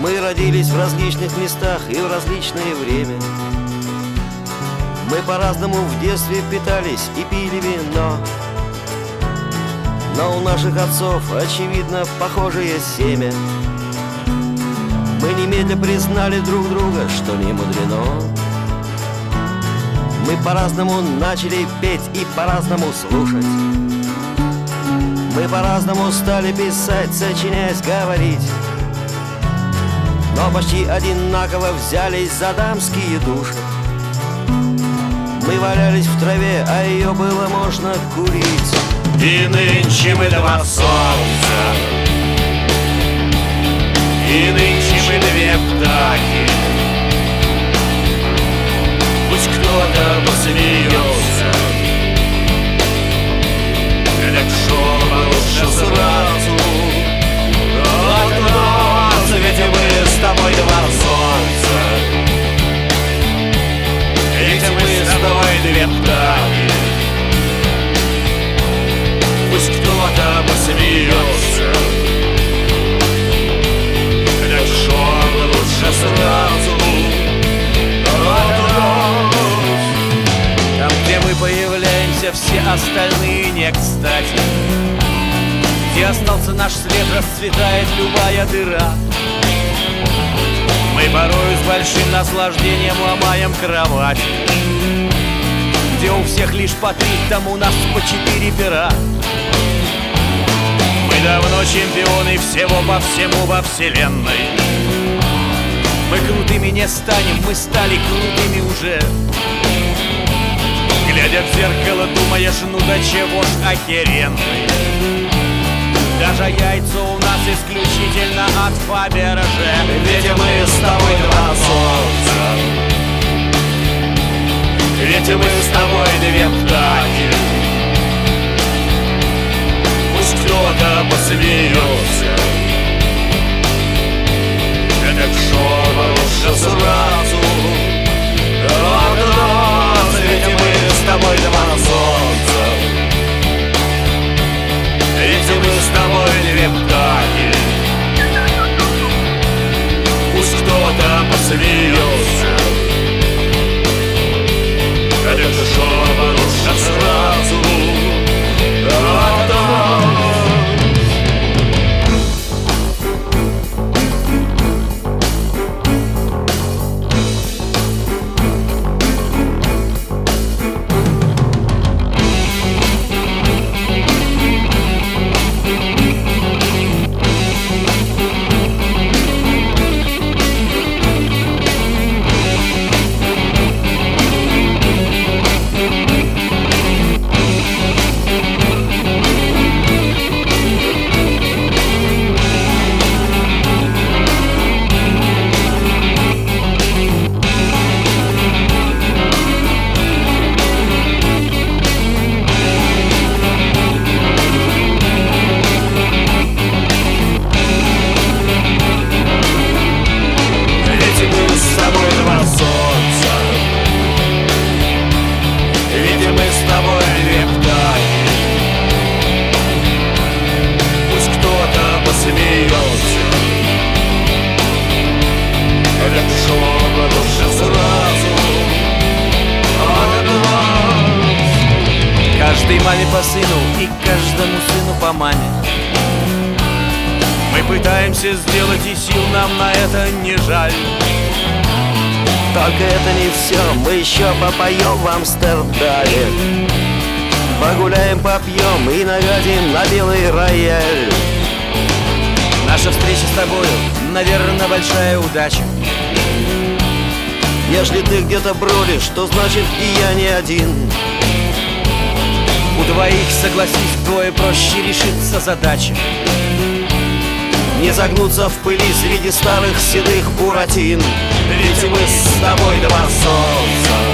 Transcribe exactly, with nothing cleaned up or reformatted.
Мы родились в различных местах и в различное время. Мы по-разному в детстве питались и пили вино, но у наших отцов, очевидно, похожее семя. Мы немедля признали друг друга, что не мудрено. Мы по-разному начали петь и по-разному слушать. Мы по-разному стали писать, сочинять, говорить, но почти одинаково взялись за дамские души. Мы валялись в траве, а ее было можно курить. И нынче мы два солнца, и нынче мы две птахи. Пусть кто-то посмеется, так шома лучше сразу. Отгнаться, ведь мы с тобой два солнца, ведь мы с тобой две птахи. Пусть кто-то посмеется, так шома лучше сразу. Там, где мы появляемся, все остальные не кстати. Где остался наш след, расцветает любая дыра. Мы порою с большим наслаждением ломаем кровать. Где у всех лишь по три, там у нас по четыре пера. Мы давно чемпионы всего по всему во вселенной. Мы крутыми не станем, мы стали крутыми уже. Глядя в зеркало, думаешь, ну да чего ж охеренный. Даже яйца у нас исключительно от Фаберже. Ведь мы с тобой два солнца, ведь мы с тобой две птахи. Пусть кто-то посмеется, так шома лучше сразу. Отгнаться, ведь мы с тобой два солнца, ведь мы с тобой две птахи. Пусть кто-то посмеется, так шома лучше сразу. Каждой маме по сыну и каждому сыну по маме. Мы пытаемся сделать, и сил нам на это не жаль. Только это не все, мы еще попоем в Амстердаме. Погуляем, попьем и нагадим на белый рояль. Наша встреча с тобою, наверное, большая удача. Если ты где-то бродишь, то значит и я не один. У двоих, согласись, вдвое проще решиться задача. Не загнуться в пыли среди старых седых буратин. Ведь мы с тобой два солнца,